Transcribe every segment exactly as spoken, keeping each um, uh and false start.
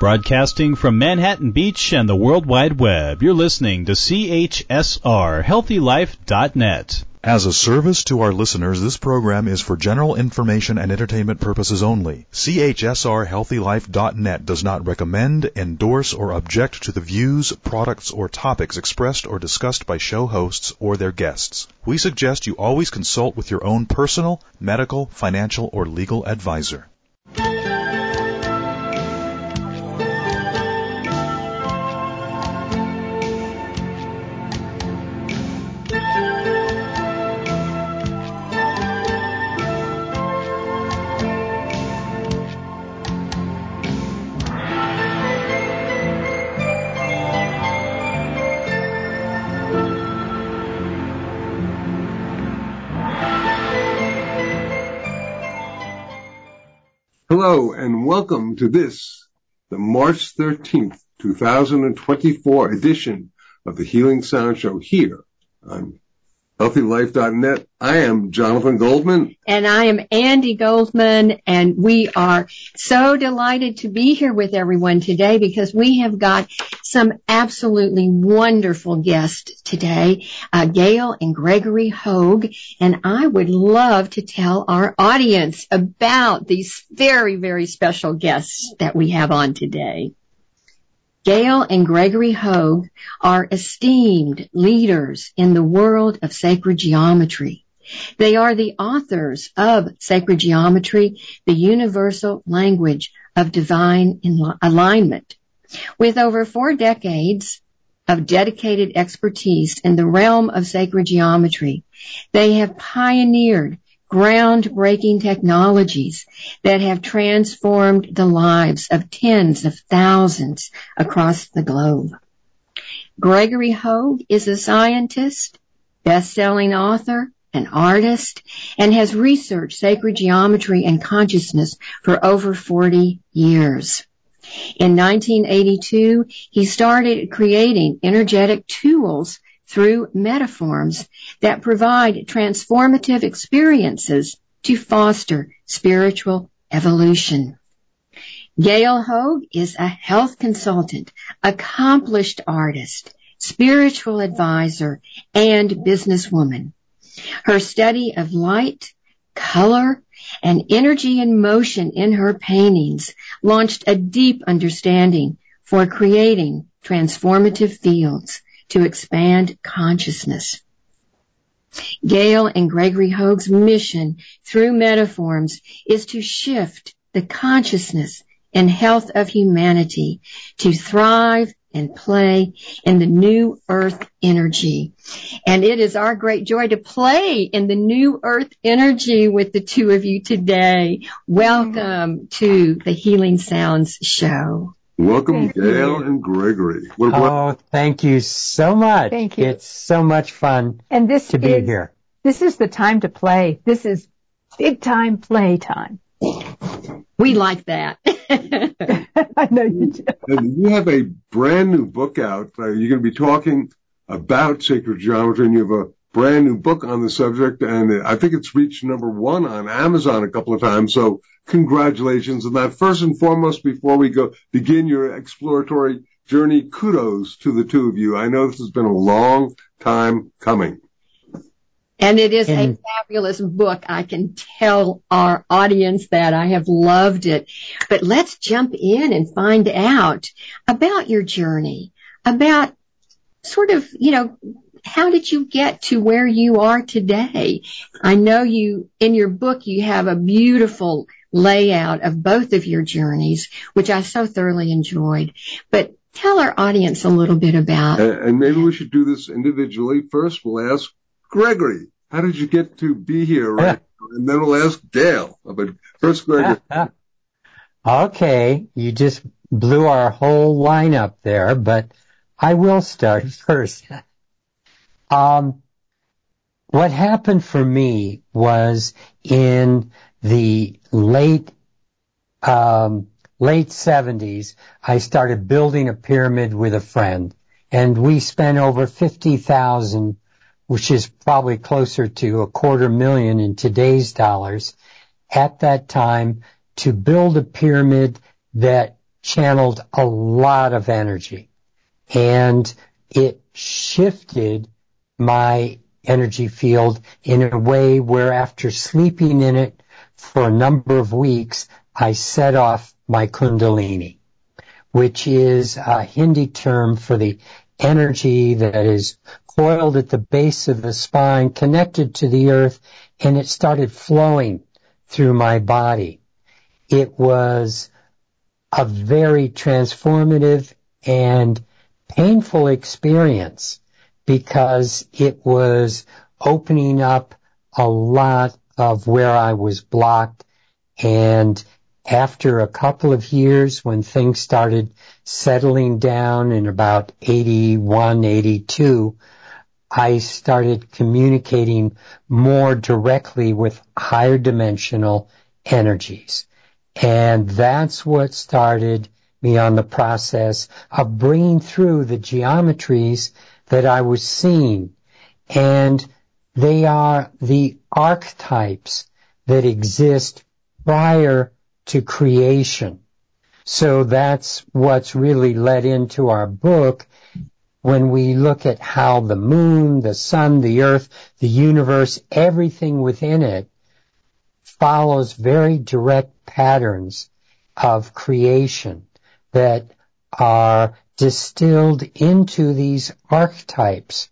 Broadcasting from Manhattan Beach and the World Wide Web, you're listening to C H S R Healthy Life dot net. As a service to our listeners, this program is for general information and entertainment purposes only. C H S R Healthy Life dot net does not recommend, endorse, or object to the views, products, or topics expressed or discussed by show hosts or their guests. We suggest you always consult with your own personal, medical, financial, or legal advisor. Hello and welcome to this, the March thirteenth, twenty twenty-four edition of the Healing Sound Show here on Healthy Life dot net. I am Jonathan Goldman. And I am Andy Goldman, and we are so delighted to be here with everyone today because we have got some absolutely wonderful guests today, uh, Gail and Gregory Hogue, and I would love to tell our audience about these very, very special guests that we have on today. Gail and Gregory Hogue are esteemed leaders in the world of sacred geometry. They are the authors of Sacred Geometry, the Universal Language of Divine Alignment. With over four decades of dedicated expertise in the realm of sacred geometry, they have pioneered groundbreaking technologies that have transformed the lives of tens of thousands across the globe. Gregory Hogue is a scientist, best-selling author, an artist, and has researched sacred geometry and consciousness for over forty years. In nineteen eighty-two, he started creating energetic tools through metaforms that provide transformative experiences to foster spiritual evolution. Gail Hogue is a health consultant, accomplished artist, spiritual advisor, and businesswoman. Her study of light, color, and energy and motion in her paintings launched a deep understanding for creating transformative fields to expand consciousness. Gail and Gregory Hogue's mission through metaforms is to shift the consciousness and health of humanity to thrive and play in the new earth energy. And it is our great joy to play in the new earth energy with the two of you today. Welcome to the Healing Sounds Show. Welcome, Thank Gail you. and Gregory. What, what? Oh, thank you so much. Thank you. It's so much fun And this to be is, here. This is the time to play. This is big time play time. We like that. I know you do. And you have a brand new book out. Uh, you're going to be talking about sacred geometry, and you have a brand new book on the subject, and I think it's reached number one on Amazon a couple of times, so congratulations on that. First and foremost, before we go begin your exploratory journey, kudos to the two of you. I know this has been a long time coming. And it is And- a fabulous book. I can tell our audience that. I have loved it. But let's jump in and find out about your journey, about sort of, you know, how did you get to where you are today? I know you, in your book, you have a beautiful layout of both of your journeys, which I so thoroughly enjoyed. But tell our audience a little bit about. And, and maybe we should do this individually. First, we'll ask Gregory, how did you get to be here? Right? And then we'll ask Gail. But first, Gregory. Okay, you just blew our whole lineup there, but I will start first. Um, what happened for me was in the late, um, late seventies, I started building a pyramid with a friend, and we spent over fifty thousand, which is probably closer to a quarter million in today's dollars, at that time to build a pyramid that channeled a lot of energy, and it shifted my energy field in a way where after sleeping in it for a number of weeks, I set off my Kundalini, which is a Hindi term for the energy that is coiled at the base of the spine, connected to the earth, and it started flowing through my body. It was a very transformative and painful experience because it was opening up a lot of where I was blocked. And after a couple of years, when things started settling down in about eighty-one, eighty-two, I started communicating more directly with higher dimensional energies. And that's what started me on the process of bringing through the geometries that I was seeing. And they are the archetypes that exist prior to creation. So that's what's really led into our book when we look at how the moon, the sun, the earth, the universe, everything within it follows very direct patterns of creation that are distilled into these archetypes.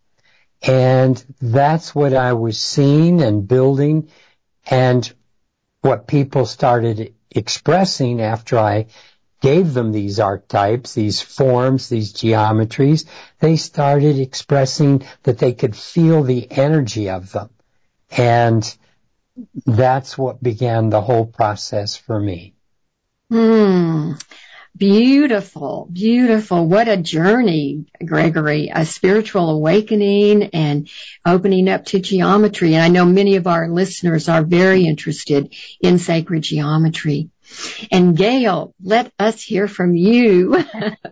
And that's what I was seeing and building, and what people started expressing after I gave them these archetypes, these forms, these geometries. They started expressing that they could feel the energy of them. And that's what began the whole process for me. Hmm. Beautiful, beautiful. What a journey, Gregory, a spiritual awakening and opening up to geometry. And I know many of our listeners are very interested in sacred geometry. And Gail, let us hear from you.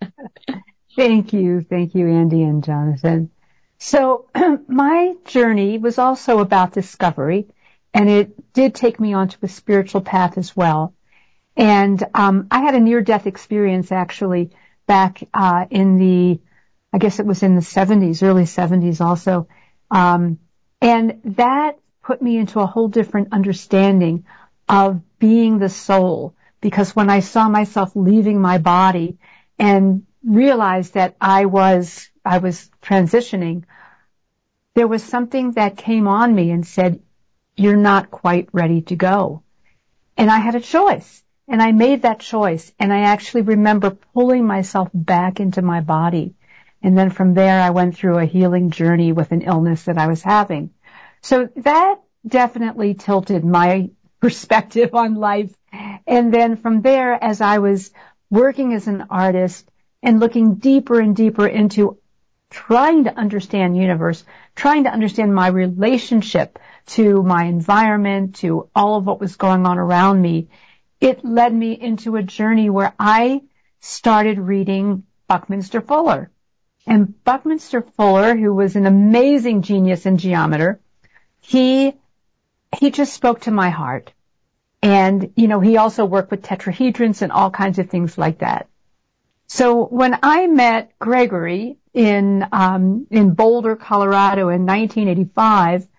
Thank you. Thank you, Andy and Jonathan. So my journey was also about discovery, and it did take me onto a spiritual path as well. And um, I had a near-death experience, actually, back uh, in the, I guess it was in the seventies, early seventies also. Um, and that put me into a whole different understanding of being the soul. Because when I saw myself leaving my body and realized that I was, I was transitioning, there was something that came on me and said, "You're not quite ready to go." And I had a choice. And I made that choice, and I actually remember pulling myself back into my body. And then from there, I went through a healing journey with an illness that I was having. So that definitely tilted my perspective on life. And then from there, as I was working as an artist and looking deeper and deeper into trying to understand universe, trying to understand my relationship to my environment, to all of what was going on around me, it led me into a journey where I started reading Buckminster Fuller. And Buckminster Fuller, who was an amazing genius in geometry, he, he just spoke to my heart. And, you know, he also worked with tetrahedrons and all kinds of things like that. So when I met Gregory in, um, in Boulder, Colorado in nineteen eighty-five,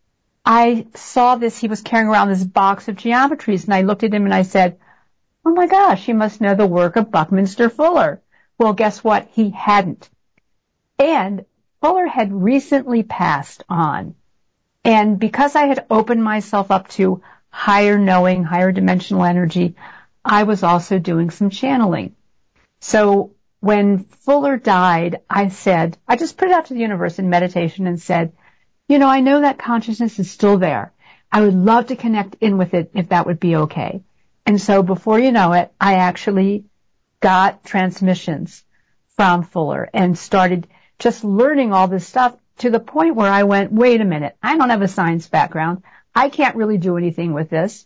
I saw this, he was carrying around this box of geometries, and I looked at him and I said, "Oh my gosh, you must know the work of Buckminster Fuller." Well, guess what? He hadn't. And Fuller had recently passed on. And because I had opened myself up to higher knowing, higher dimensional energy, I was also doing some channeling. So when Fuller died, I said, I just put it out to the universe in meditation and said, you know, I know that consciousness is still there. I would love to connect in with it if that would be okay. And so before you know it, I actually got transmissions from Fuller and started just learning all this stuff to the point where I went, wait a minute, I don't have a science background. I can't really do anything with this.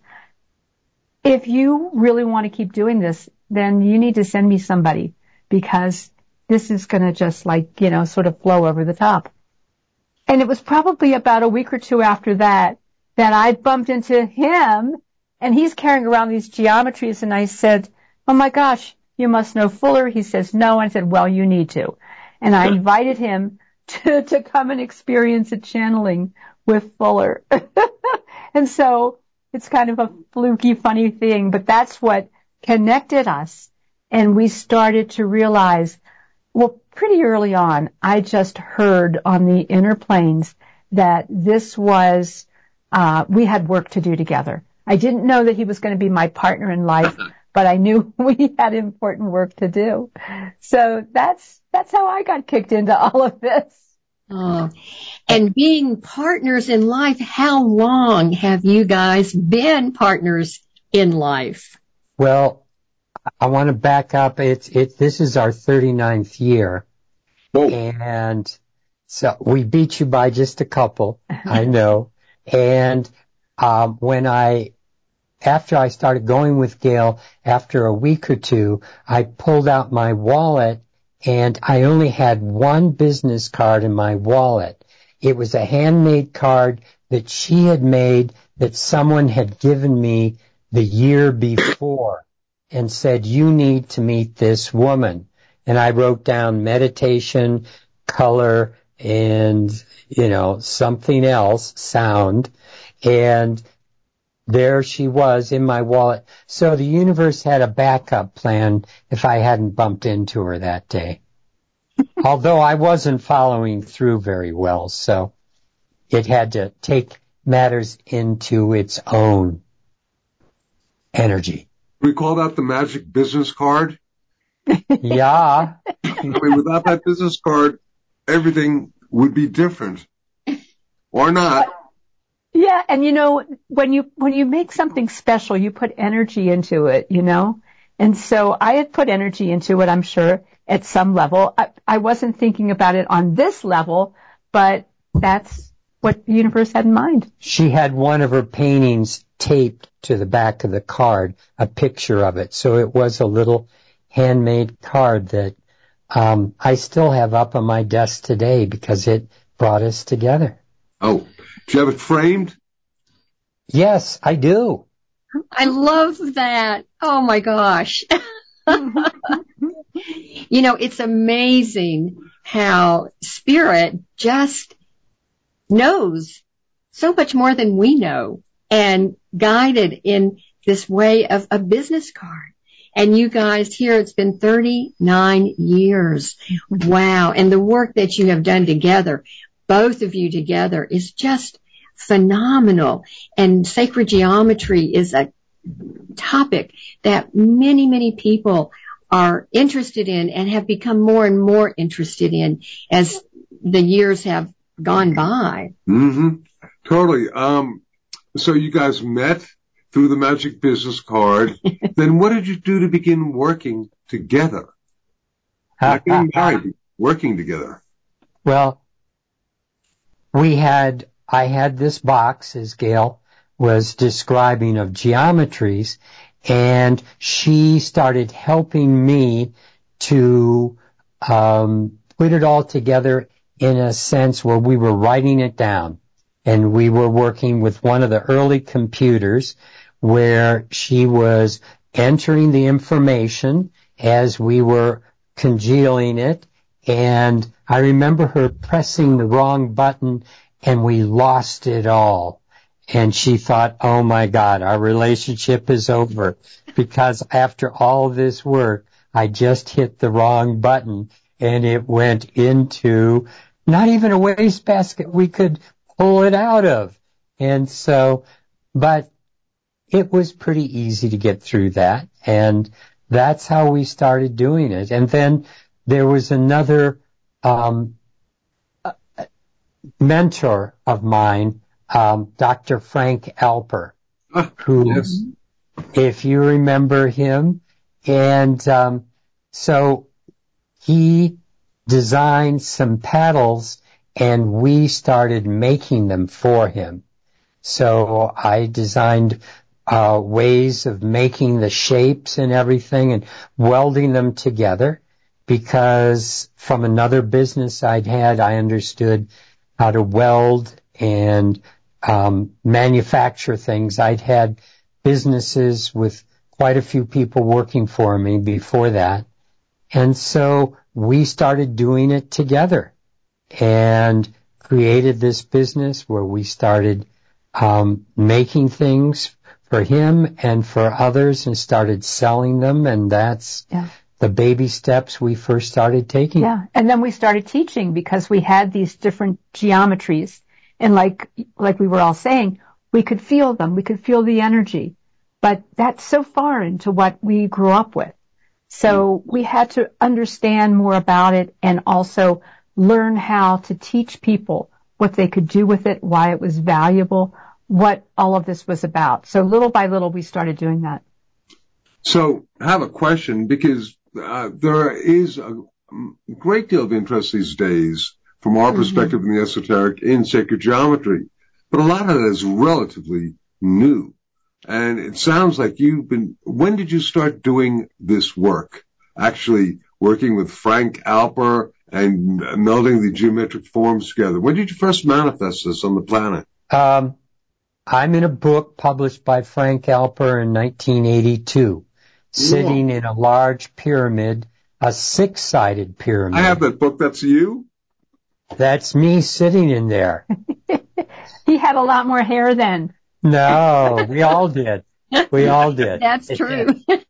If you really want to keep doing this, then you need to send me somebody, because this is going to just like, you know, sort of flow over the top. And it was probably about a week or two after that that I bumped into him, and he's carrying around these geometries, and I said, "Oh my gosh, you must know Fuller. He says no. And I said, well, you need to. And I invited him to, to come and experience a channeling with Fuller. And so it's kind of a fluky, funny thing, but that's what connected us. And we started to realize, well, pretty early on, I just heard on the inner planes that this was, uh, we had work to do together. I didn't know that he was going to be my partner in life, but I knew we had important work to do. So that's, that's how I got kicked into all of this. Oh, and being partners in life, how long have you guys been partners in life? Well, I want to back up. It's, it, this is our thirty-ninth year. Whoa. And so we beat you by just a couple, I know. And, um, when I, after I started going with Gail, after a week or two, I pulled out my wallet and I only had one business card in my wallet. It was a handmade card that she had made that someone had given me the year before and said, you need to meet this woman. And I wrote down meditation, color, and, you know, something else, sound. And there she was in my wallet. So the universe had a backup plan if I hadn't bumped into her that day. Although I wasn't following through very well, so it had to take matters into its own energy. We call that the magic business card. Yeah. I mean, without that business card, everything would be different. Or not. Yeah, and you know, when you when you make something special, you put energy into it, you know? And so I had put energy into it, I'm sure, at some level. I, I wasn't thinking about it on this level, but that's what the universe had in mind. She had one of her paintings taped to the back of the card, a picture of it. So it was a little handmade card that um I still have up on my desk today because it brought us together. Oh, do you have it framed? Yes, I do. I love that. Oh my gosh. You know, it's amazing how spirit just knows so much more than we know and guided in this way of a business card. And you guys here, it's been thirty-nine years. Wow. And the work that you have done together, both of you together, is just phenomenal. And sacred geometry is a topic that many, many people are interested in and have become more and more interested in as the years have gone by. Mm-hmm. Totally. Um, so you guys met through the magic business card. Then what did you do to begin working together? Not getting married, working together. Well, we had, I had this box, as Gail was describing, of geometries, and she started helping me to um, put it all together in a sense where we were writing it down. And we were working with one of the early computers where she was entering the information as we were congealing it. And I remember her pressing the wrong button and we lost it all. And she thought, oh my God, our relationship is over because after all this work, I just hit the wrong button and it went into not even a wastebasket we could pull it out of. And so, but it was pretty easy to get through that. And that's how we started doing it. And then there was another um, mentor of mine, um, Doctor Frank Alper, who, Yes. if you remember him, and um, so he designed some paddles and we started making them for him. So I designed uh, ways of making the shapes and everything and welding them together because from another business I'd had, I understood how to weld and um, manufacture things. I'd had businesses with quite a few people working for me before that. And so we started doing it together and created this business where we started um, making things for him and for others and started selling them. And that's yeah. the baby steps we first started taking. Yeah. And then we started teaching because we had these different geometries. And like, like we were all saying, we could feel them. We could feel the energy. But that's so far into what we grew up with. So we had to understand more about it and also learn how to teach people what they could do with it, why it was valuable, what all of this was about. So little by little, we started doing that. So I have a question because uh, there is a great deal of interest these days from our mm-hmm. perspective in the esoteric in sacred geometry, but a lot of it is relatively new. And it sounds like you've been, when did you start doing this work? Actually working with Frank Alper and melding the geometric forms together. When did you first manifest this on the planet? Um, I'm in a book published by Frank Alper in nineteen eighty-two, sitting Whoa. in a large pyramid, a six-sided pyramid. I have that book. That's you? That's me sitting in there. He had a lot more hair then. No, we all did. We all did. That's true.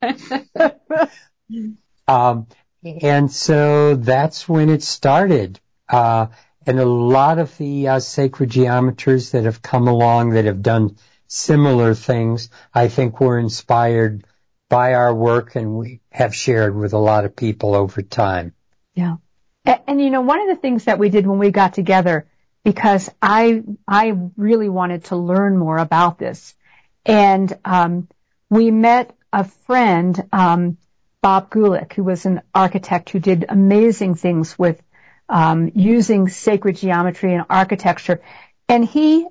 um, and so that's when it started. Uh, and a lot of the uh, sacred geometers that have come along that have done similar things, I think were inspired by our work and we have shared with a lot of people over time. Yeah. And, and you know, one of the things that we did when we got together, because I, I really wanted to learn more about this. And, um, we met a friend, um, Bob Gulick, who was an architect who did amazing things with, um, using sacred geometry and architecture. And he,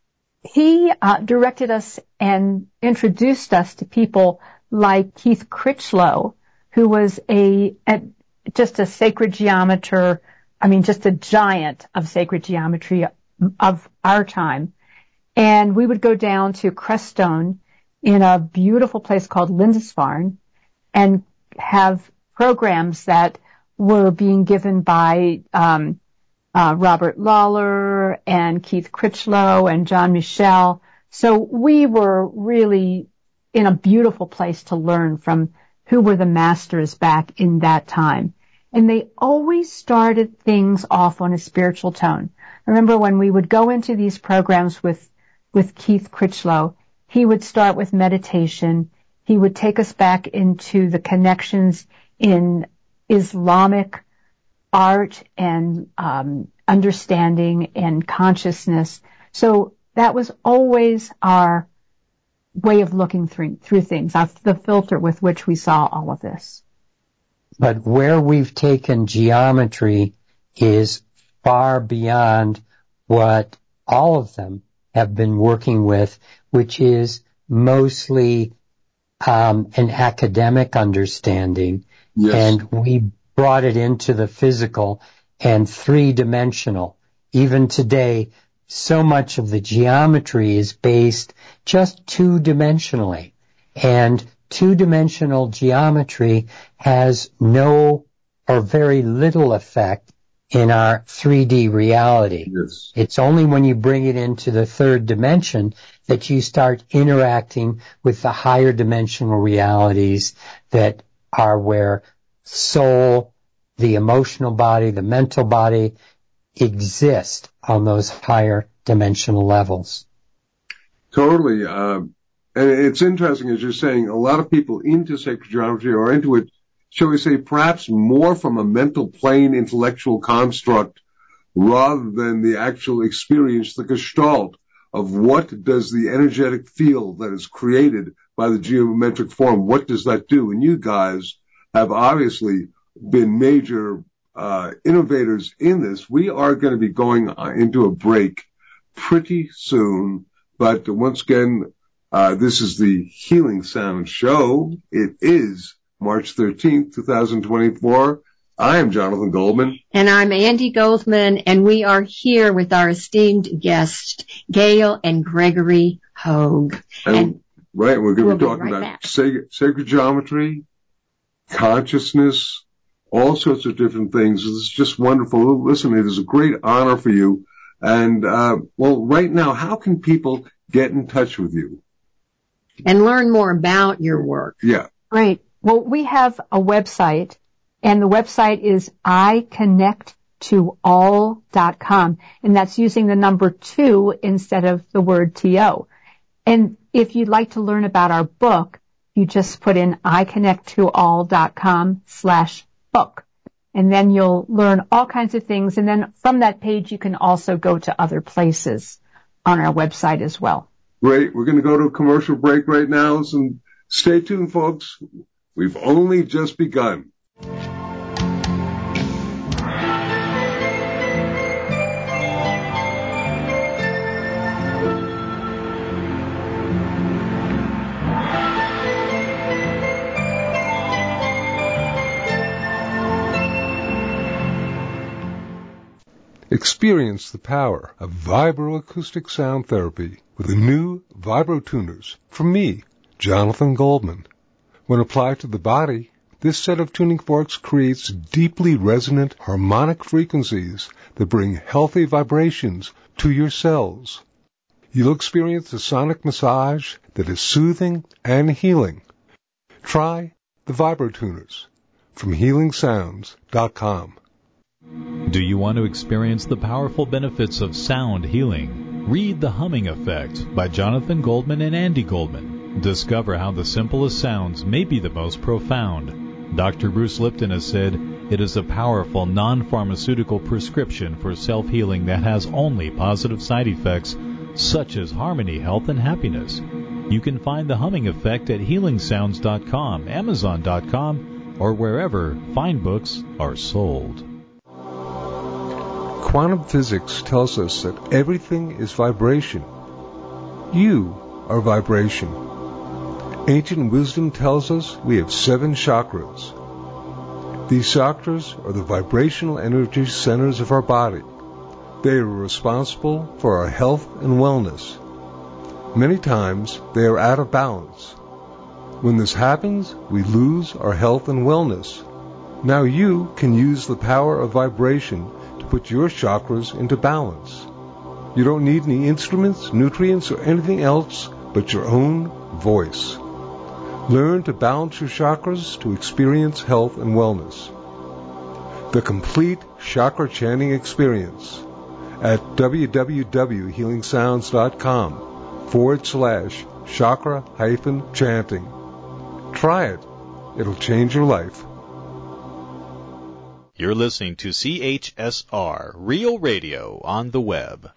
he, uh, directed us and introduced us to people like Keith Critchlow, who was a, a just a sacred geometer, I mean, just a giant of sacred geometry of our time. And we would go down to Crestone in a beautiful place called Lindisfarne and have programs that were being given by um, uh, Robert Lawler and Keith Critchlow and John Michel. So we were really in a beautiful place to learn from who were the masters back in that time. And they always started things off on a spiritual tone. I remember when we would go into these programs with, with Keith Critchlow, he would start with meditation. He would take us back into the connections in Islamic art and um, understanding and consciousness. So that was always our way of looking through, through things, our, the filter with which we saw all of this. But where we've taken geometry is far beyond what all of them have been working with, which is mostly um, an academic understanding. Yes. And we brought it into the physical and three-dimensional. Even today, so much of the geometry is based just two-dimensionally. And two-dimensional geometry has no or very little effect in our three D reality. Yes. It's only when you bring it into the third dimension that you start interacting with the higher dimensional realities that are where soul, the emotional body, the mental body exist on those higher dimensional levels. Totally. Uh, and it's interesting, as you're saying, a lot of people into sacred geometry are into it, shall we say, perhaps more from a mental plane intellectual construct rather than the actual experience, the gestalt of what does the energetic field that is created by the geometric form, what does that do? And you guys have obviously been major uh, innovators in this. We are going to be going into a break pretty soon, but once again, uh, this is the Healing Sound Show. It is March thirteenth, twenty twenty-four. I am Jonathan Goldman. And I'm Andy Goldman, and we are here with our esteemed guests, Gail and Gregory Hoag. And, and Right. We're going to We'll be be talking right about back. sacred, sacred geometry, consciousness, all sorts of different things. This is just wonderful. Listen, it is a great honor for you. And, uh, well, right now, how can people get in touch with you? And learn more about your work. Yeah. Great. Well, we have a website, and the website is I connect to all dot com, and that's using the number two instead of the word T O. And if you'd like to learn about our book, you just put in I connect to all dot com slash book, and then you'll learn all kinds of things. And then from that page, you can also go to other places on our website as well. Great. We're going to go to a commercial break right now. So stay tuned, folks. We've only just begun. Experience the power of vibroacoustic sound therapy with the new VibroTuners from me, Jonathan Goldman. When applied to the body, this set of tuning forks creates deeply resonant harmonic frequencies that bring healthy vibrations to your cells. You'll experience a sonic massage that is soothing and healing. Try the VibroTuners from healing sounds dot com. Do you want to experience the powerful benefits of sound healing? Read The Humming Effect by Jonathan Goldman and Andy Goldman. Discover how the simplest sounds may be the most profound. Doctor Bruce Lipton has said it is a powerful non-pharmaceutical prescription for self-healing that has only positive side effects, such as harmony, health, and happiness. You can find The Humming Effect at healing sounds dot com, amazon dot com, or wherever fine books are sold. Quantum physics tells us that everything is vibration. You are vibration. Ancient wisdom tells us we have seven chakras. These chakras are the vibrational energy centers of our body. They are responsible for our health and wellness. Many times they are out of balance. When this happens, we lose our health and wellness. Now you can use the power of vibration to put your chakras into balance. You don't need any instruments, nutrients, or anything else but your own voice. Learn to balance your chakras to experience health and wellness. The complete chakra chanting experience at w w w dot healing sounds dot com forward slash chakra hyphen chanting. Try it. It'll change your life. You're listening to C H S R, Real Radio on the web.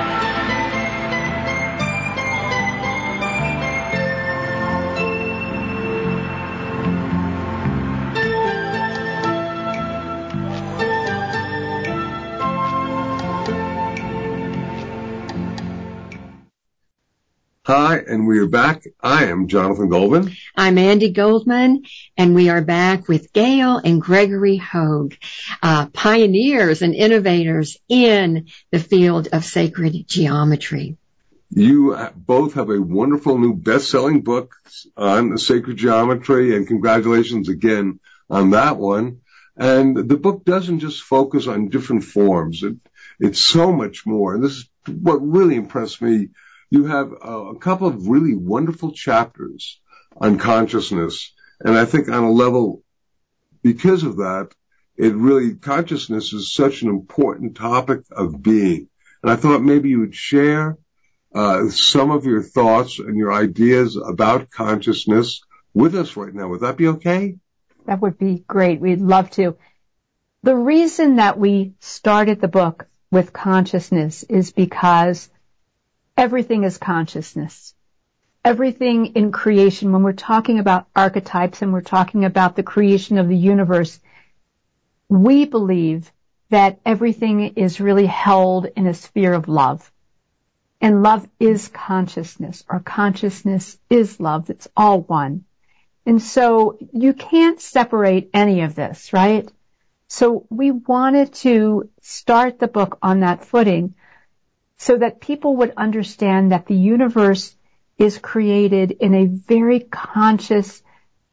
Hi, and we are back. I am Jonathan Goldman. I'm Andy Goldman, and we are back with Gail and Gregory Hoag, uh, pioneers and innovators in the field of sacred geometry. You both have a wonderful new best-selling book on sacred geometry, and congratulations again on that one. And the book doesn't just focus on different forms. It, it's so much more. And this is what really impressed me. You have a couple of really wonderful chapters on consciousness. And I think on a level, because of that, it really, consciousness is such an important topic of being. And I thought maybe you would share uh, some of your thoughts and your ideas about consciousness with us right now. Would that be okay? That would be great. We'd love to. The reason that we started the book with consciousness is because everything is consciousness. Everything in creation, when we're talking about archetypes and we're talking about the creation of the universe, we believe that everything is really held in a sphere of love. And love is consciousness, or consciousness is love. It's all one. And so you can't separate any of this, right? So we wanted to start the book on that footing so that people would understand that the universe is created in a very conscious,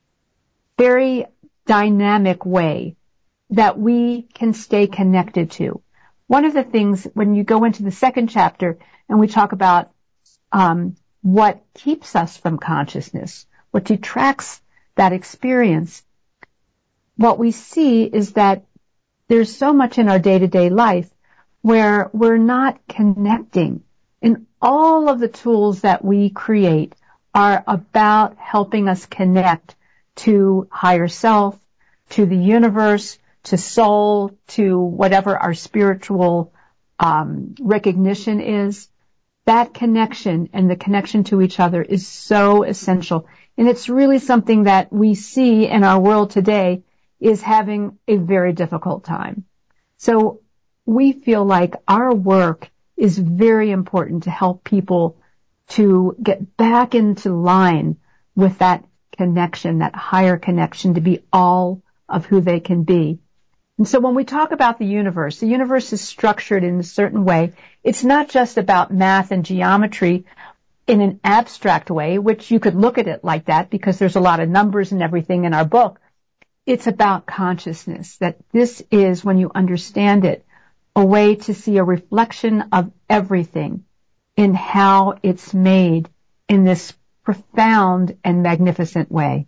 very dynamic way that we can stay connected to. One of the things, when you go into the second chapter and we talk about um, what keeps us from consciousness, what detracts that experience, what we see is that there's so much in our day-to-day life where we're not connecting. And all of the tools that we create are about helping us connect to higher self, to the universe, to soul, to whatever our spiritual um, recognition is. That connection and the connection to each other is so essential. And it's really something that we see in our world today is having a very difficult time. So we feel like our work is very important to help people to get back into line with that connection, that higher connection, to be all of who they can be. And so when we talk about the universe, the universe is structured in a certain way. It's not just about math and geometry in an abstract way, which you could look at it like that because there's a lot of numbers and everything in our book. It's about consciousness, that this is, when you understand it, a way to see a reflection of everything in how it's made in this profound and magnificent way.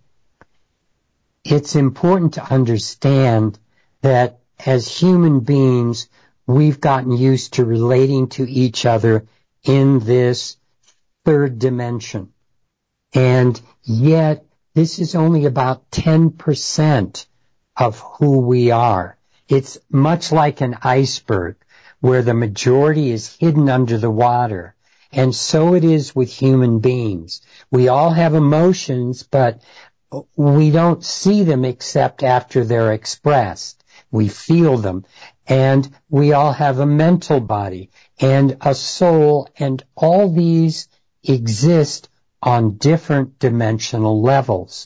It's important to understand that as human beings, we've gotten used to relating to each other in this third dimension. And yet, this is only about ten percent of who we are. It's much like an iceberg where the majority is hidden under the water. And so it is with human beings. We all have emotions, but we don't see them except after they're expressed. We feel them. And we all have a mental body and a soul, and all these exist on different dimensional levels.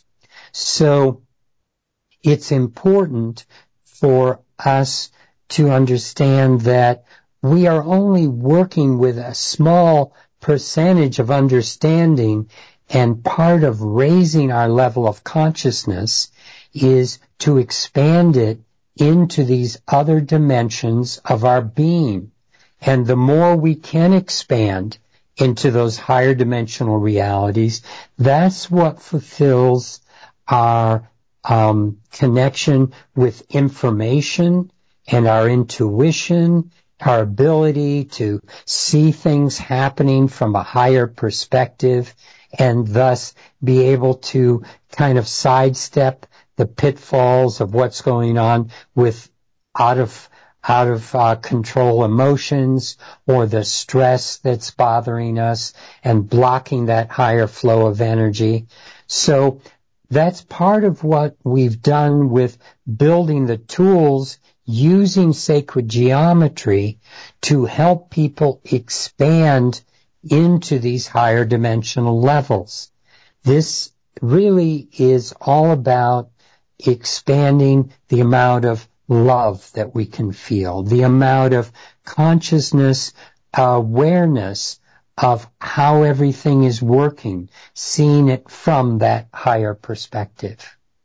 So it's important for us to understand that we are only working with a small percentage of understanding, and part of raising our level of consciousness is to expand it into these other dimensions of our being. And the more we can expand into those higher dimensional realities, that's what fulfills our um, connection with information and our intuition, our ability to see things happening from a higher perspective, and thus be able to kind of sidestep the pitfalls of what's going on with out of out of uh, control emotions or the stress that's bothering us and blocking that higher flow of energy. So that's part of what we've done with building the tools using sacred geometry to help people expand into these higher dimensional levels. This really is all about expanding the amount of love that we can feel, the amount of consciousness, awareness of how everything is working, seeing it from that higher perspective.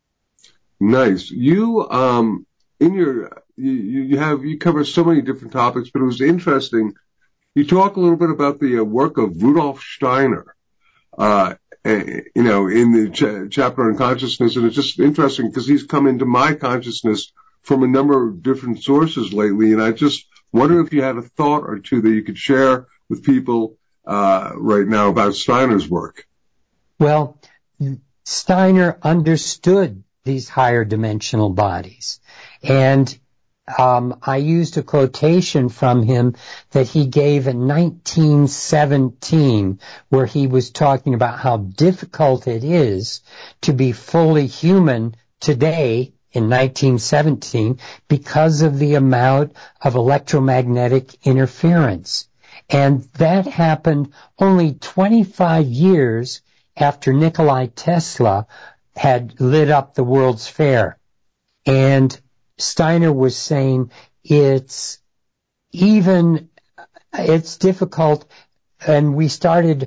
Nice. You, um, in your, you, you have, you cover so many different topics, but it was interesting. You talk a little bit about the uh, work of Rudolf Steiner, uh, you know, in the ch- chapter on consciousness, and it's just interesting because he's come into my consciousness from a number of different sources lately, and I just wonder if you had a thought or two that you could share with people uh, right now about Steiner's work. Well, Steiner understood these higher dimensional bodies, and um, I used a quotation from him that he gave in nineteen seventeen, where he was talking about how difficult it is to be fully human today in nineteen seventeen because of the amount of electromagnetic interference. And that happened only twenty-five years after Nikola Tesla had lit up the World's Fair. And Steiner was saying it's even, it's difficult, and we started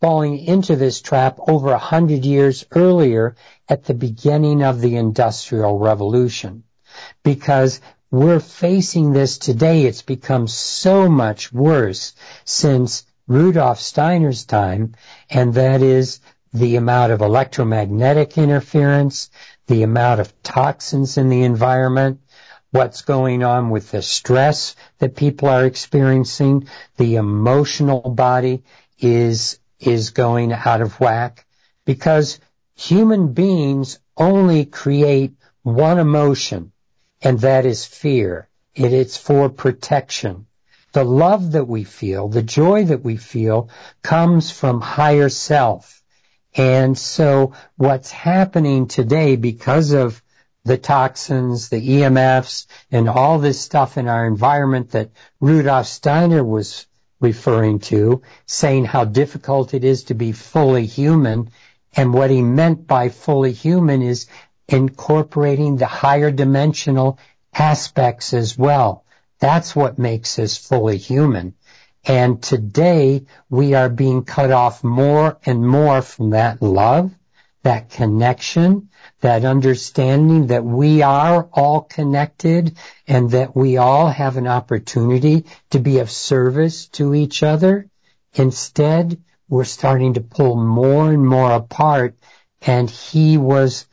falling into this trap over a hundred years earlier at the beginning of the Industrial Revolution. Because we're facing this today, it's become so much worse since Rudolf Steiner's time, and that is the amount of electromagnetic interference, the amount of toxins in the environment, what's going on with the stress that people are experiencing, the emotional body is is going out of whack, because human beings only create one emotion, and that is fear. It, it's for protection. The love that we feel, the joy that we feel, comes from higher self. And so what's happening today, because of the toxins, the E M Fs, and all this stuff in our environment that Rudolf Steiner was referring to, saying how difficult it is to be fully human, and what he meant by fully human is incorporating the higher dimensional aspects as well. That's what makes us fully human. And today we are being cut off more and more from that love, that connection, that understanding that we are all connected and that we all have an opportunity to be of service to each other. Instead, we're starting to pull more and more apart, and he was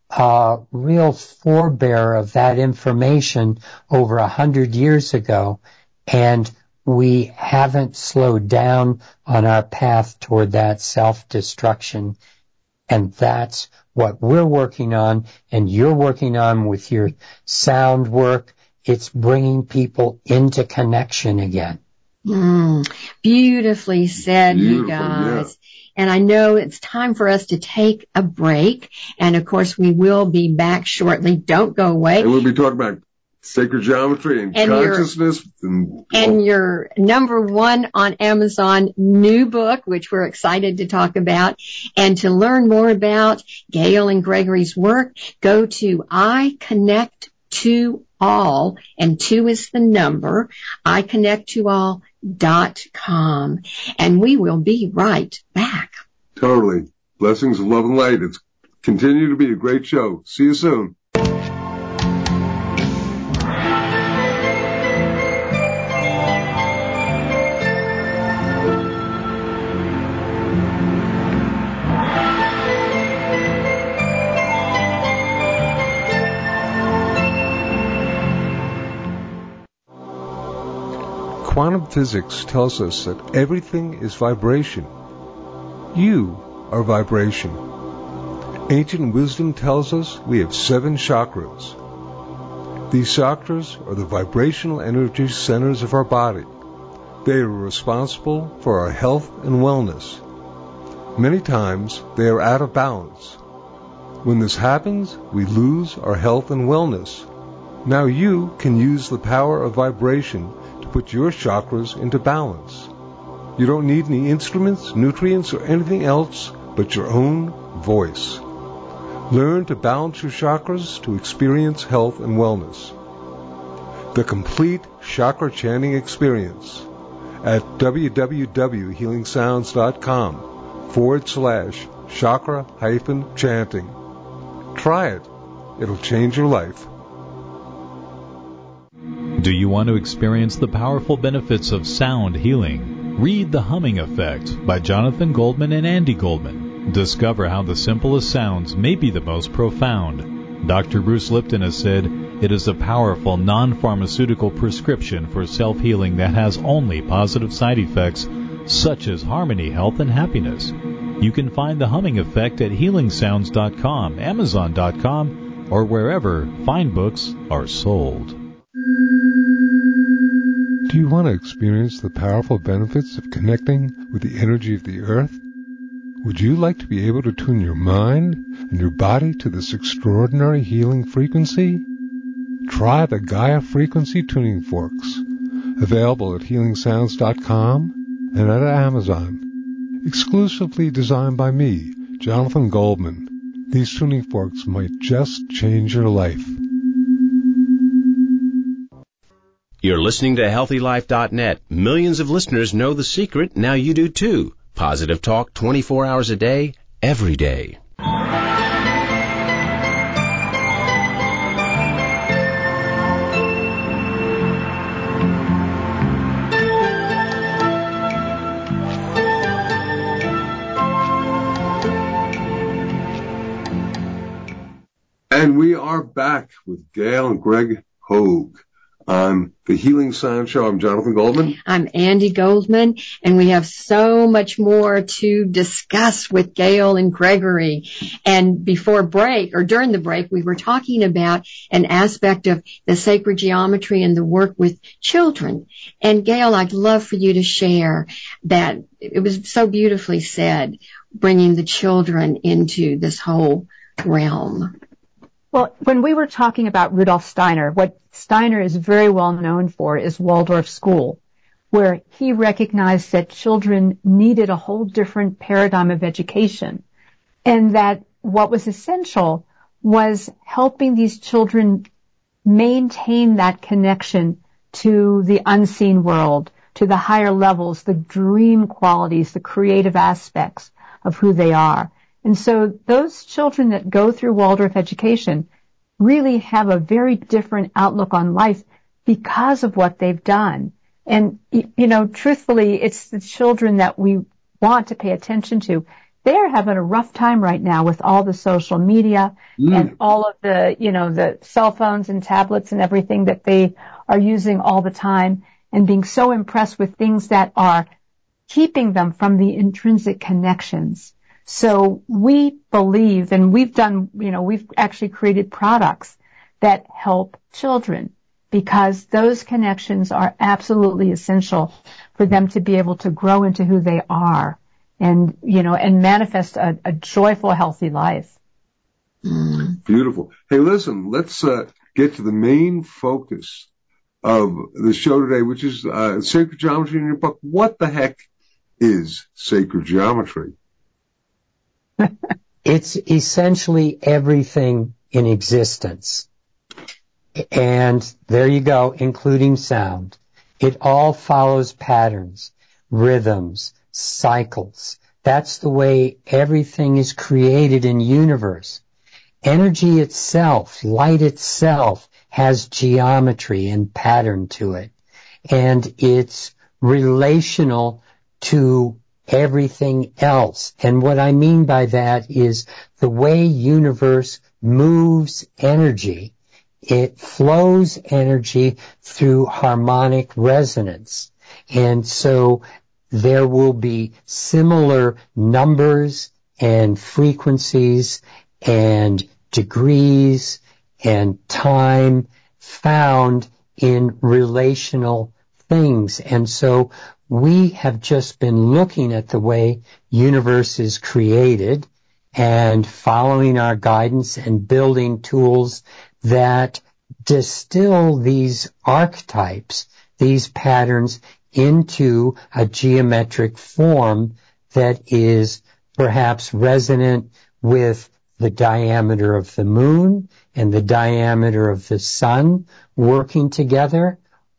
a real forebearer of that information over a hundred years ago, and we haven't slowed down on our path toward that self-destruction. And that's what we're working on, and you're working on with your sound work. It's bringing people into connection again. Mm, beautifully said, Beautiful, you guys. yeah. And I know it's time for us to take a break. And of course, we will be back shortly. Don't go away. And we'll be talking about sacred geometry and, and consciousness. Your, and, and your number one on Amazon new book, which we're excited to talk about. And to learn more about Gail and Gregory's work, go to I Connect to All, and two is the number, I connect to all dot com. And we will be right back. Totally. Blessings of love and light. It's continue to be a great show. See you soon. Quantum physics tells us that everything is vibration. You are vibration. Ancient wisdom tells us we have seven chakras. These chakras are the vibrational energy centers of our body. They are responsible for our health and wellness. Many times they are out of balance. When this happens, we lose our health and wellness. Now you can use the power of vibration to put your chakras into balance. You don't need any instruments, nutrients, or anything else but your own voice. Learn to balance your chakras to experience health and wellness. The complete chakra chanting experience at www.healingsounds.com forward slash chakra hyphen chanting. Try it. It'll change your life. Do you want to experience the powerful benefits of sound healing? Read The Humming Effect by Jonathan Goldman and Andy Goldman. Discover how the simplest sounds may be the most profound. Doctor Bruce Lipton has said it is a powerful non-pharmaceutical prescription for self-healing that has only positive side effects, such as harmony, health, and happiness. You can find The Humming Effect at healing sounds dot com, amazon dot com, or wherever fine books are sold. Do you want to experience the powerful benefits of connecting with the energy of the earth? Would you like to be able to tune your mind and your body to this extraordinary healing frequency? Try the Gaia Frequency Tuning Forks, available at healing sounds dot com and at Amazon. Exclusively designed by me, Jonathan Goldman. These tuning forks might just change your life. You're listening to healthy life dot net. Millions of listeners know the secret. Now you do too. Positive Talk twenty-four hours a day, every day. And we are back with Gail and Greg Hogue on the Healing Sound Show. I'm Jonathan Goldman. I'm Andy Goldman, and we have so much more to discuss with Gail and Gregory. And before break, or during the break, we were talking about an aspect of the sacred geometry and the work with children. And Gail, I'd love for you to share that. It was so beautifully said, bringing the children into this whole realm. Well, when we were talking about Rudolf Steiner, what Steiner is very well known for is Waldorf School, where he recognized that children needed a whole different paradigm of education, and that what was essential was helping these children maintain that connection to the unseen world, to the higher levels, the dream qualities, the creative aspects of who they are. And so those children that go through Waldorf education really have a very different outlook on life because of what they've done. And, you know, truthfully, it's the children that we want to pay attention to. They're having a rough time right now with all the social media mm. and all of the, you know, the cell phones and tablets and everything that they are using all the time, and being so impressed with things that are keeping them from the intrinsic connections. So we believe, and we've done, you know, we've actually created products that help children, because those connections are absolutely essential for them to be able to grow into who they are and, you know, and manifest a, a joyful, healthy life. Mm. Beautiful. Hey, listen, let's uh, get to the main focus of the show today, which is uh, sacred geometry in your book. What the heck is sacred geometry? It's essentially everything in existence. And there you go, including sound. It all follows patterns, rhythms, cycles. That's the way everything is created in the universe. Energy itself, light itself, has geometry and pattern to it. And it's relational to everything else. And what I mean by that is the way universe moves energy. It flows energy through harmonic resonance. And so there will be similar numbers and frequencies and degrees and time found in relational things. And so we have just been looking at the way universe is created and following our guidance and building tools that distill these archetypes, these patterns, into a geometric form that is perhaps resonant with the diameter of the moon and the diameter of the sun working together,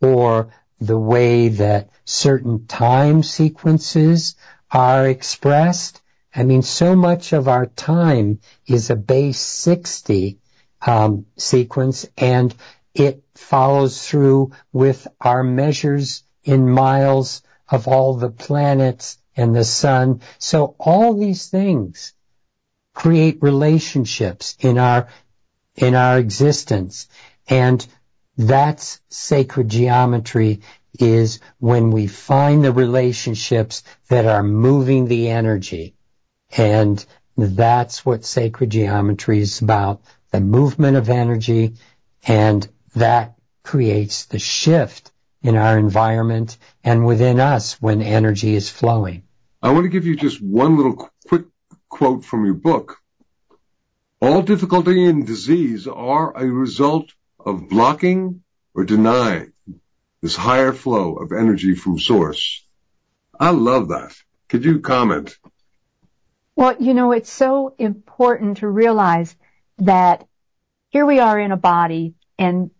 or the way that certain time sequences are expressed. I mean, so much of our time is a base sixty um, sequence, and it follows through with our measures in miles of all the planets and the sun. So all these things create relationships in our in our existence, and that's sacred geometry, is when we find the relationships that are moving the energy. And that's what sacred geometry is about, the movement of energy, and that creates the shift in our environment and within us when energy is flowing. I want to give you just one little quick quote from your book. All difficulty and disease are a result of blocking or denying this higher flow of energy from source. I love that. Could you comment? Well, you know, it's so important to realize that here we are in a body, and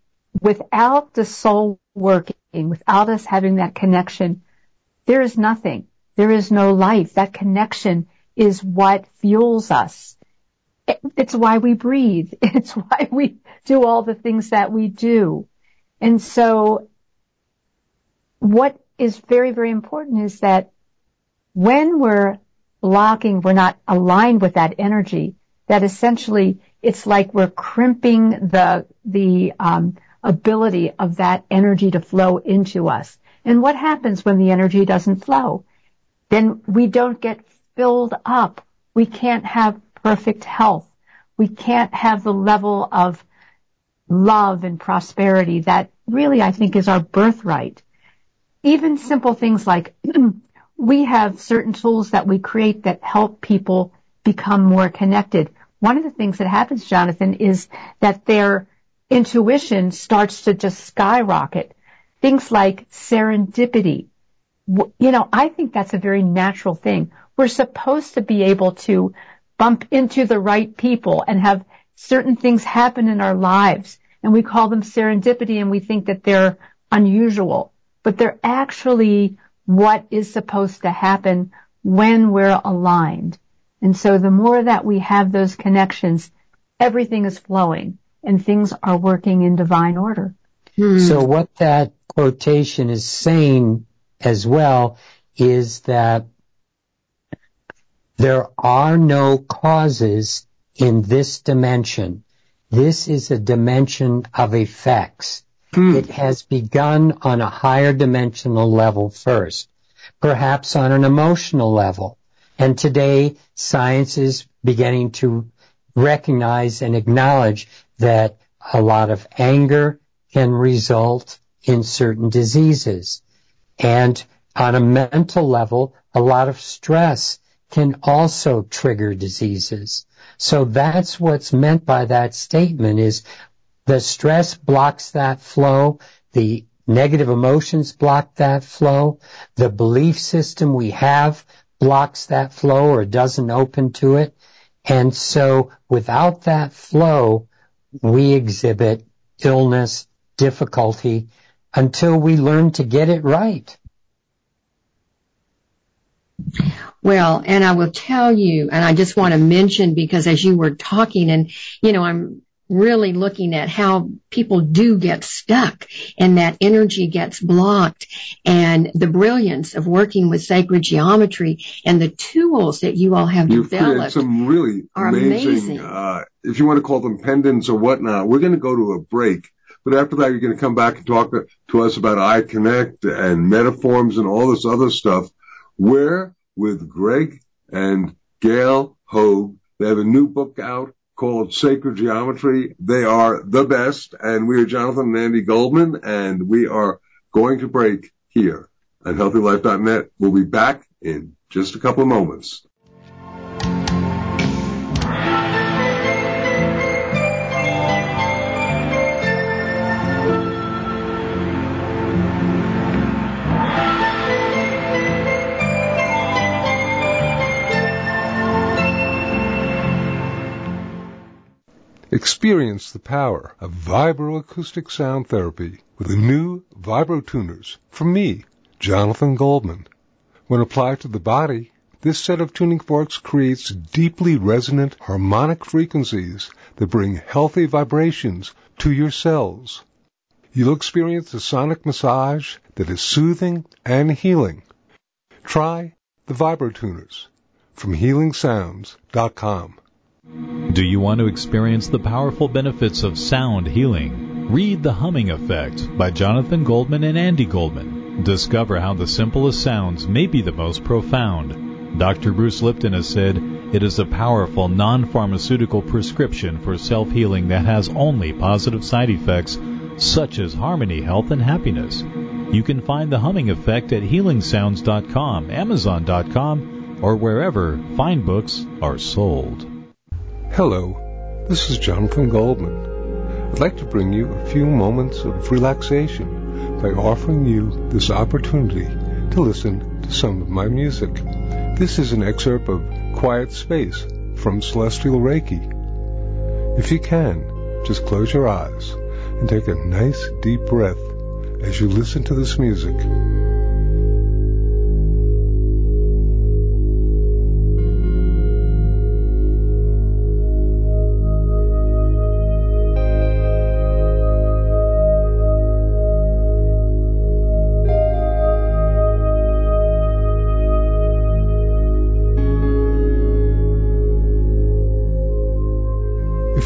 without the soul working, without us having that connection, there is nothing. there is no life. That connection is what fuels us. It's why we breathe. It's why we do all the things that we do. And so what is very, very important is that when we're blocking, we're not aligned with that energy, that essentially it's like we're crimping the, the, um, ability of that energy to flow into us. And what happens when the energy doesn't flow? Then we don't get filled up. We can't have perfect health. We can't have the level of love and prosperity that really I think is our birthright. Even simple things like we have certain tools that we create that help people become more connected. One of the things that happens, Jonathan, is that their intuition starts to just skyrocket. Things like serendipity. You know, I think that's a very natural thing. We're supposed to be able to bump into the right people and have certain things happen in our lives. And we call them serendipity and we think that they're unusual. But they're actually what is supposed to happen when we're aligned. And so the more that we have those connections, everything is flowing and things are working in divine order. Hmm. So what that quotation is saying as well is that there are no causes in this dimension. This is a dimension of effects. Hmm. It has begun on a higher dimensional level first, perhaps on an emotional level. And today, science is beginning to recognize and acknowledge that a lot of anger can result in certain diseases. And on a mental level, a lot of stress can also trigger diseases. So that's what's meant by that statement is the stress blocks that flow, the negative emotions block that flow, the belief system we have blocks that flow or doesn't open to it. And so without that flow, we exhibit illness, difficulty, until we learn to get it right. Well, and I will tell you, and I just want to mention, because as you were talking, and, you know, I'm really looking at how people do get stuck and that energy gets blocked, and the brilliance of working with sacred geometry and the tools that you all have You've developed. You've created some really amazing, amazing. Uh, if you want to call them pendants or whatnot. We're going to go to a break. But after that, you're going to come back and talk to, to us about iConnect and Metaforms and all this other stuff. We're with Greg and Gail Hoag. They have a new book out called Sacred Geometry. They are the best. And we are Jonathan and Andy Goldman, and we are going to break here at healthy life dot net. We'll be back in just a couple of moments. Experience the power of vibroacoustic sound therapy with the new VibroTuners from me, Jonathan Goldman. When applied to the body, this set of tuning forks creates deeply resonant harmonic frequencies that bring healthy vibrations to your cells. You'll experience a sonic massage that is soothing and healing. Try the VibroTuners from healing sounds dot com. Do you want to experience the powerful benefits of sound healing? Read The Humming Effect by Jonathan Goldman and Andy Goldman. Discover how the simplest sounds may be the most profound. Doctor Bruce Lipton has said it is a powerful non-pharmaceutical prescription for self-healing that has only positive side effects, such as harmony, health, and happiness. You can find The Humming Effect at healing sounds dot com, amazon dot com, or wherever fine books are sold. Hello, this is Jonathan Goldman. I'd like to bring you a few moments of relaxation by offering you this opportunity to listen to some of my music. This is an excerpt of Quiet Space from Celestial Reiki. If you can, just close your eyes and take a nice deep breath as you listen to this music.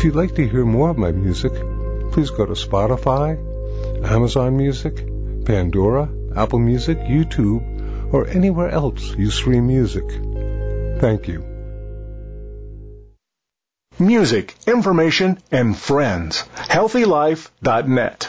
If you'd like to hear more of my music, please go to Spotify, Amazon Music, Pandora, Apple Music, YouTube, or anywhere else you stream music. Thank you. Music, information, and friends. healthy life dot net.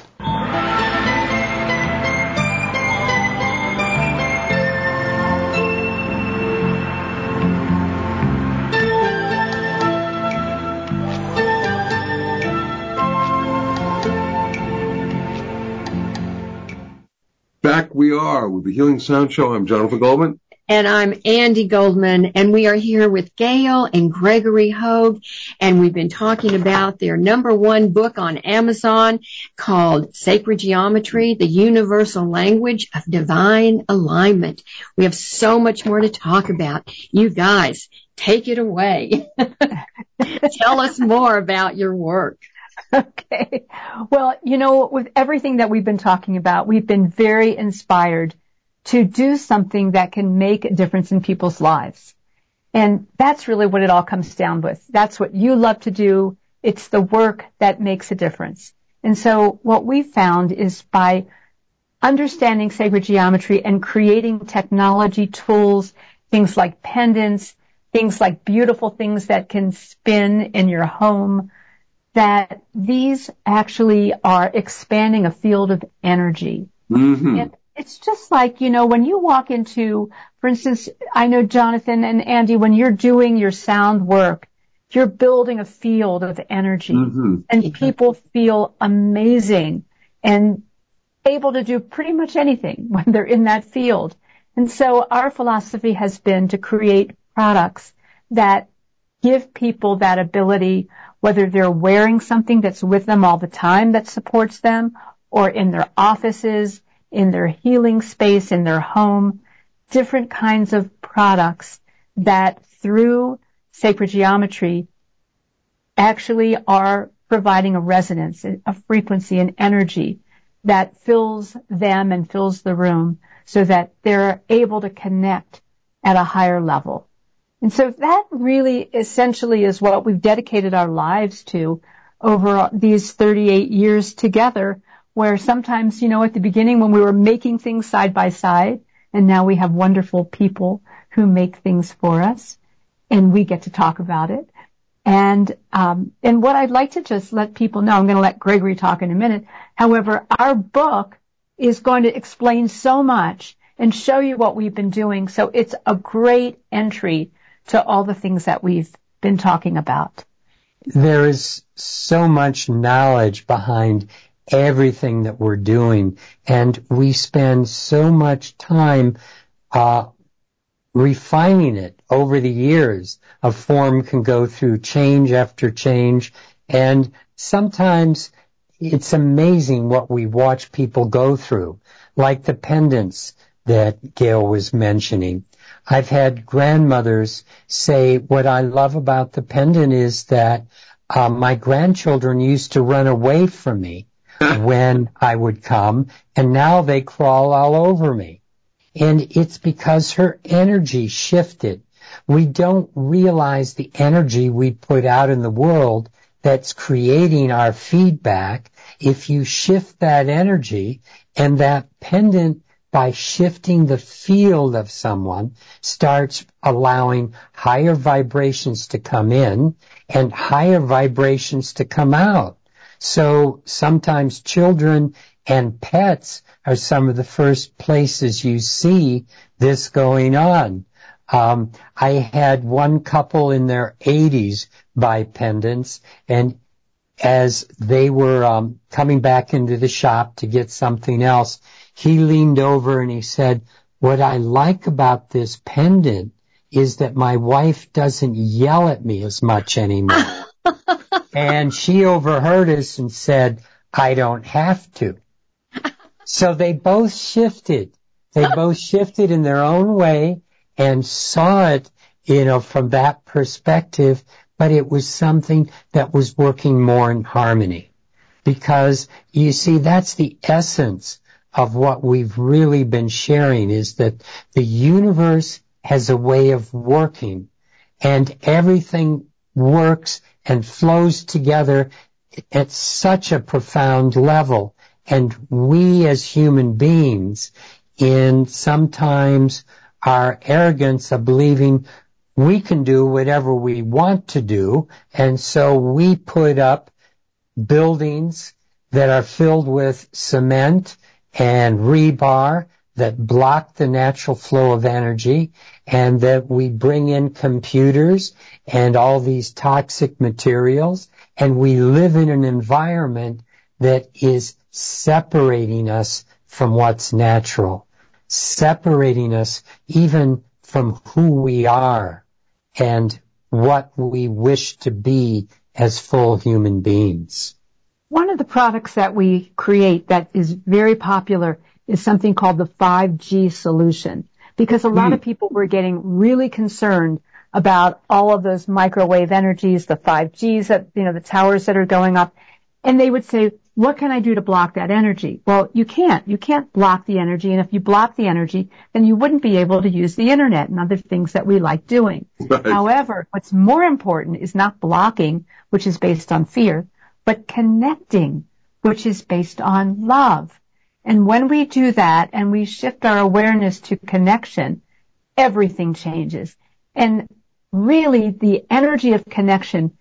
Back we are with the Healing Sound Show. I'm Jonathan Goldman. And I'm Andy Goldman, and we are here with Gail and Gregory Hoag, and we've been talking about their number one book on Amazon called Sacred Geometry, the Universal Language of Divine Alignment. We have so much more to talk about. You guys, take it away. Tell us more about your work. Okay. Well, you know, with everything that we've been talking about, we've been very inspired to do something that can make a difference in people's lives. And that's really what it all comes down with. That's what you love to do. It's the work that makes a difference. And so what we found is by understanding sacred geometry and creating technology tools, things like pendants, things like beautiful things that can spin in your home, that these actually are expanding a field of energy. Mm-hmm. And it's just like, you know, when you walk into, for instance, I know Jonathan and Andy, when you're doing your sound work, you're building a field of energy, mm-hmm. and people feel amazing and able to do pretty much anything when they're in that field. And so our philosophy has been to create products that give people that ability, whether they're wearing something that's with them all the time that supports them, or in their offices, in their healing space, in their home, different kinds of products that through sacred geometry actually are providing a resonance, a frequency, an energy that fills them and fills the room so that they're able to connect at a higher level. And so that really essentially is what we've dedicated our lives to over these thirty-eight years together, where sometimes, you know, at the beginning when we were making things side by side, and now we have wonderful people who make things for us, and we get to talk about it. And um and what I'd like to just let people know, I'm going to let Gregory talk in a minute. However, our book is going to explain so much and show you what we've been doing. So it's a great entry to all the things that we've been talking about. There is so much knowledge behind everything that we're doing, and we spend so much time uh refining it over the years. A form can go through change after change, and sometimes it's amazing what we watch people go through, like the pendants that Gail was mentioning. I've had grandmothers say, what I love about the pendant is that uh, my grandchildren used to run away from me when I would come, and now they crawl all over me. And it's because her energy shifted. We don't realize the energy we put out in the world that's creating our feedback. If you shift that energy, and that pendant, by shifting the field of someone, starts allowing higher vibrations to come in and higher vibrations to come out. So sometimes children and pets are some of the first places you see this going on. Um, I had one couple in their eighties buy pendants, and as they were um, coming back into the shop to get something else, he leaned over and he said, what I like about this pendant is that my wife doesn't yell at me as much anymore. And she overheard us and said, I don't have to. So they both shifted. They both shifted in their own way and saw it, you know, from that perspective, but it was something that was working more in harmony. Because, you see, that's the essence of what we've really been sharing, is that the universe has a way of working, and everything works and flows together at such a profound level. And we as human beings, in sometimes our arrogance of believing we can do whatever we want to do, and so we put up buildings that are filled with cement and rebar that block the natural flow of energy, and that we bring in computers and all these toxic materials, and we live in an environment that is separating us from what's natural, separating us even from who we are and what we wish to be as full human beings. One of the products that we create that is very popular is something called the five G solution, because a lot mm. of people were getting really concerned about all of those microwave energies, the five Gs, that, you know, the towers that are going up, and they would say, what can I do to block that energy? Well, you can't. You can't block the energy, and if you block the energy, then you wouldn't be able to use the internet and other things that we like doing. Right. However, what's more important is not blocking, which is based on fear, but connecting, which is based on love. And when we do that and we shift our awareness to connection, everything changes. And really, the energy of connection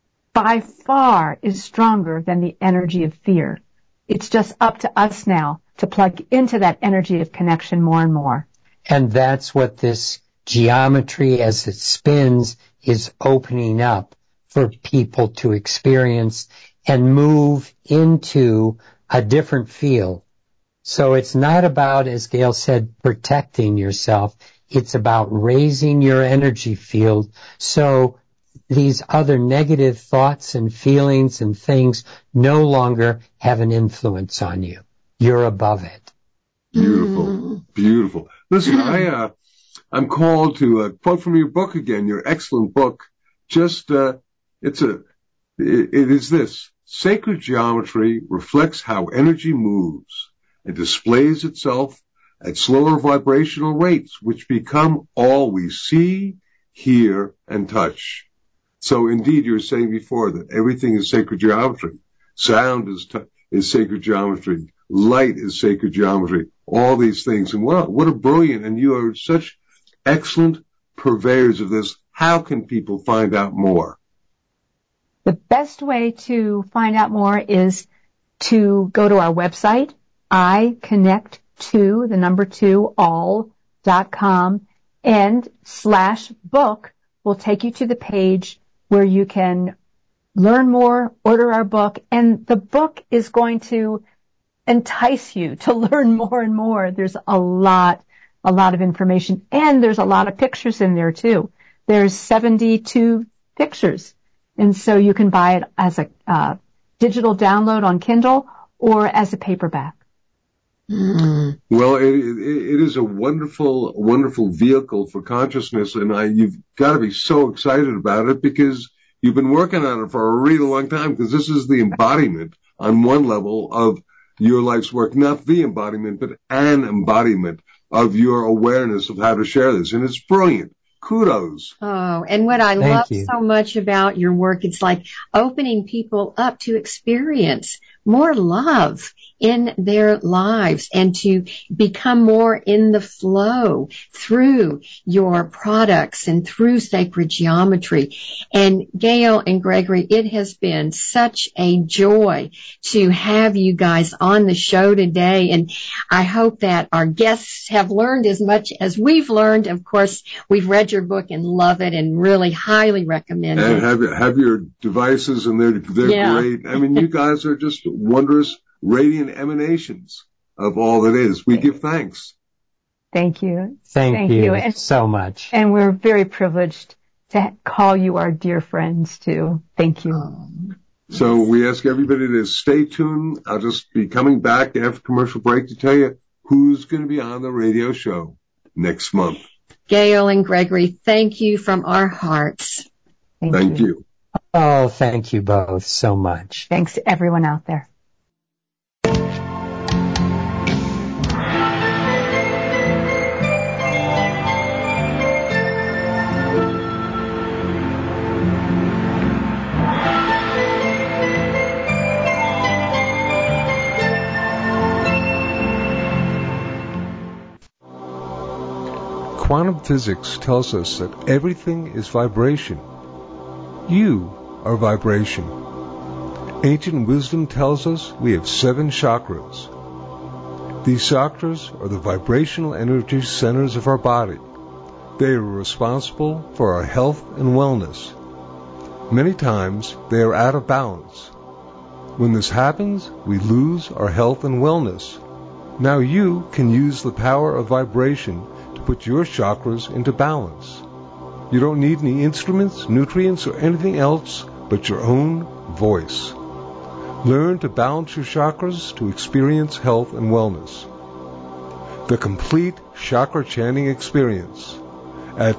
by far is stronger than the energy of fear. It's just up to us now to plug into that energy of connection more and more. And that's what this geometry as it spins is opening up for people to experience and move into a different field. So it's not about, as Gail said, protecting yourself. It's about raising your energy field so these other negative thoughts and feelings and things no longer have an influence on you. You're above it. Beautiful, beautiful. Listen, I, uh, I'm called to uh, quote from your book again, your excellent book. Just, uh, it's a, it, it is this. Sacred geometry reflects how energy moves and displays itself at slower vibrational rates, which become all we see, hear, and touch. So indeed, you were saying before that everything is sacred geometry. Sound is t- is sacred geometry. Light is sacred geometry. All these things. And what, what a brilliant, and you are such excellent purveyors of this. How can people find out more? The best way to find out more is to go to our website, I connect to, the number two, all dot com, and slash book will take you to the page where you can learn more, order our book, and the book is going to entice you to learn more and more. There's a lot, a lot of information, and there's a lot of pictures in there too. There's seventy-two pictures, and so you can buy it as a uh, digital download on Kindle or as a paperback. Mm. Well, it, it, it is a wonderful, wonderful vehicle for consciousness, and I, you've got to be so excited about it because you've been working on it for a really long time, because this is the embodiment on one level of your life's work, not the embodiment, but an embodiment of your awareness of how to share this, and it's brilliant. Kudos. Oh, and what I Thank love you. so much about your work, it's like opening people up to experience more love in their lives and to become more in the flow through your products and through sacred geometry. And Gail and Gregory, it has been such a joy to have you guys on the show today. And I hope that our guests have learned as much as we've learned. Of course, we've read your book and love it and really highly recommend and it. And have, have your devices, and they're, they're yeah. great. I mean, you guys are just wondrous, radiant emanations of all that is. We give thanks. Thank you. Thank, Thank you, you. And, so much. And we're very privileged to call you our dear friends, too. Thank you. Um, so we ask everybody to stay tuned. I'll just be coming back after commercial break to tell you who's going to be on the radio show next month. Gail and Gregory, thank you from our hearts. Thank, thank you. you. Oh, thank you both so much. Thanks to everyone out there. Quantum physics tells us that everything is vibration. You are vibration. Ancient wisdom tells us we have seven chakras. These chakras are the vibrational energy centers of our body. They are responsible for our health and wellness. Many times they are out of balance. When this happens, we lose our health and wellness. Now you can use the power of vibration to put your chakras into balance. You don't need any instruments, nutrients, or anything else but your own voice. Learn to balance your chakras to experience health and wellness. The complete chakra chanting experience at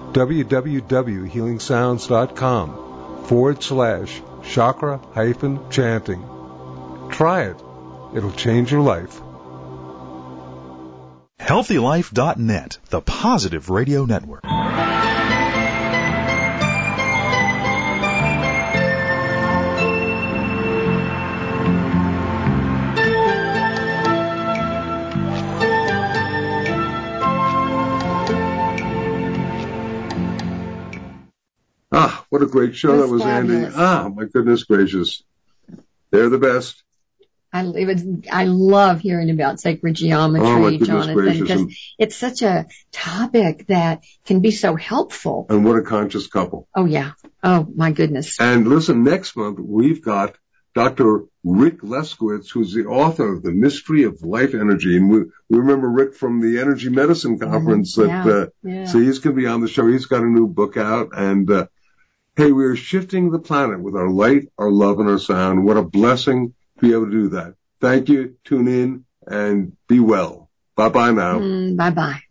www.healingsounds.com forward slash chakra hyphen chanting. Try it. It'll change your life. healthy life dot net, the Positive Radio Network. Ah, what a great show that was, Andy. Ah, my goodness gracious. They're the best. I, it was, I love hearing about sacred geometry, oh, my Jonathan, because it's such a topic that can be so helpful. And what a conscious couple. Oh, yeah. Oh, my goodness. And listen, next month we've got Doctor Rick Leskowitz, who's the author of The Mystery of Life Energy. And we, we remember Rick from the Energy Medicine Conference. Mm, that yeah, uh, yeah. So he's going to be on the show. He's got a new book out. And, uh, hey, we're shifting the planet with our light, our love, and our sound. What a blessing to be able to do that. Thank you. Tune in and be well. Bye-bye now. Mm, bye-bye.